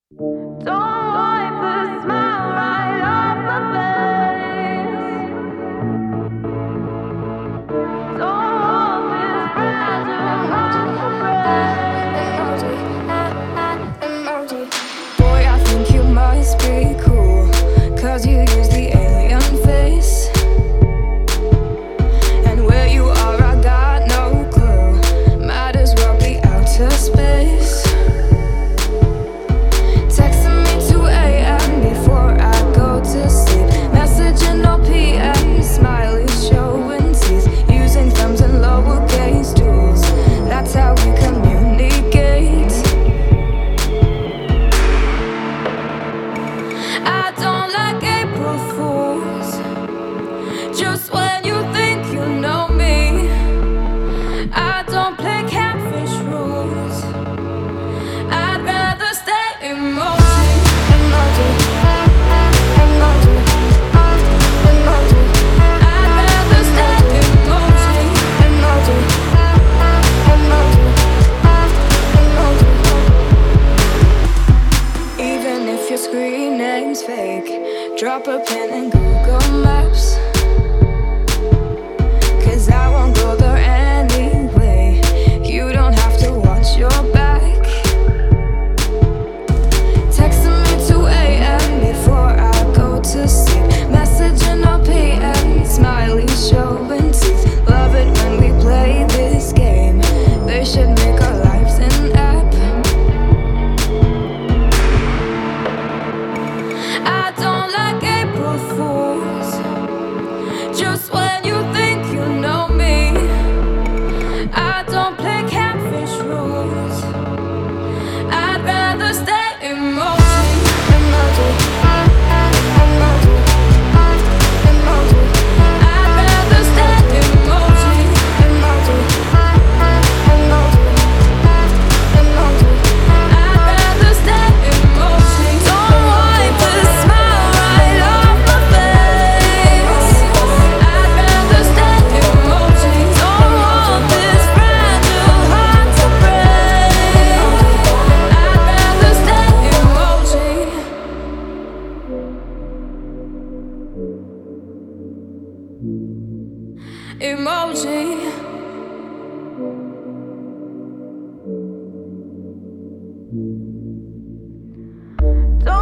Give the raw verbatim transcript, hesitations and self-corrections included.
Don't wipe the smile right off my face. Don't hold this fragile heart to break. Emoji. Boy, I think you must be cool, cause you use the alien face. And where you are, I got no clue. Might as well be outer space. Texting me two a.m. before I go to sleep. Messaging all P M, smiley showing teeth. Using thumbs and lowercase tools. That's how we communicate. I don't like April Fools. Just when you think you know me, I don't play catfish rules. I'd rather stay emoji. Emoji. Emoji. Emoji. I'd rather stay emoji. Emoji. Emoji. Emoji. Even if your screen name's fake, drop a pin in Google Maps. Cause I won't go there anyway. You don't have to watch your back. Texting me two a.m. before I go to sleep. Messaging all P M, smiley showing teeth. Love it when we play this game. They should make our lives an app. I don't like April Fools. Just when you think you know me, I don't play catfish rules. I'd rather stay emoji. Emoji. Emoji. Emoji. I'd rather stay emoji. Emoji. Emoji. Emoji. I'd rather stay emoji. Don't wipe the smile right off my face. I'd rather stay emoji. Don't want this fragile heart to break. I'd rather stay emoji. Emoji. Don't